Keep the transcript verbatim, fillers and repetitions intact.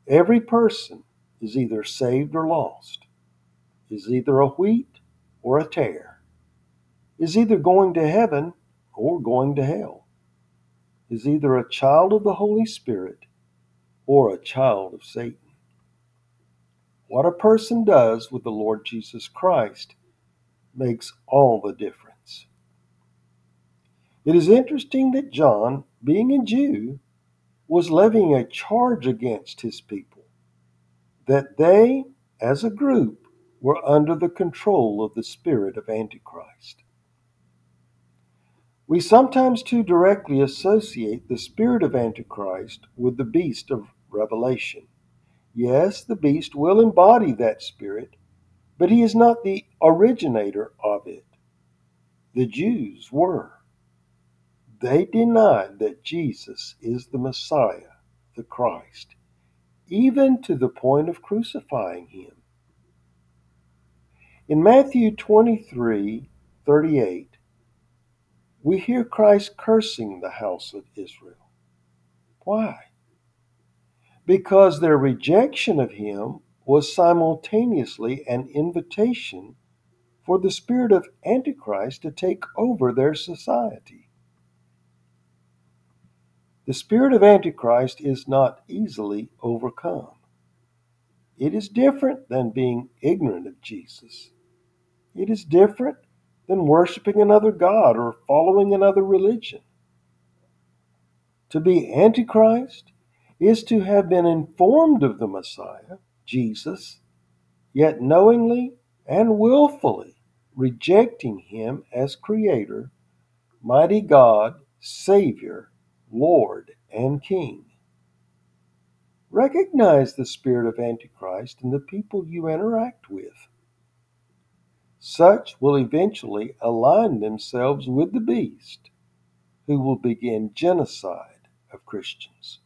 Every person is either saved or lost, is either a wheat or a tare, is either going to heaven or going to hell, is either a child of the Holy Spirit or a child of Satan. What a person does with the Lord Jesus Christ makes all the difference. It is interesting that John, being a Jew, was levying a charge against his people, that they, as a group, were under the control of the spirit of Antichrist. We sometimes too directly associate the spirit of Antichrist with the beast of Revelation. Yes, the beast will embody that spirit, but he is not the originator of it. The Jews were. They denied that Jesus is the Messiah, the Christ, even to the point of crucifying him. In Matthew twenty-three thirty-eight, we hear Christ cursing the house of Israel. Why? Because their rejection of him was simultaneously an invitation for the spirit of Antichrist to take over their society. The spirit of Antichrist is not easily overcome. It is different than being ignorant of Jesus. It is different than worshiping another god or following another religion. To be Antichrist is to have been informed of the Messiah, Jesus, yet knowingly and willfully rejecting him as Creator, mighty God, Savior, Lord, and King. Recognize the spirit of Antichrist in the people you interact with. Such will eventually align themselves with the beast, who will begin genocide of Christians.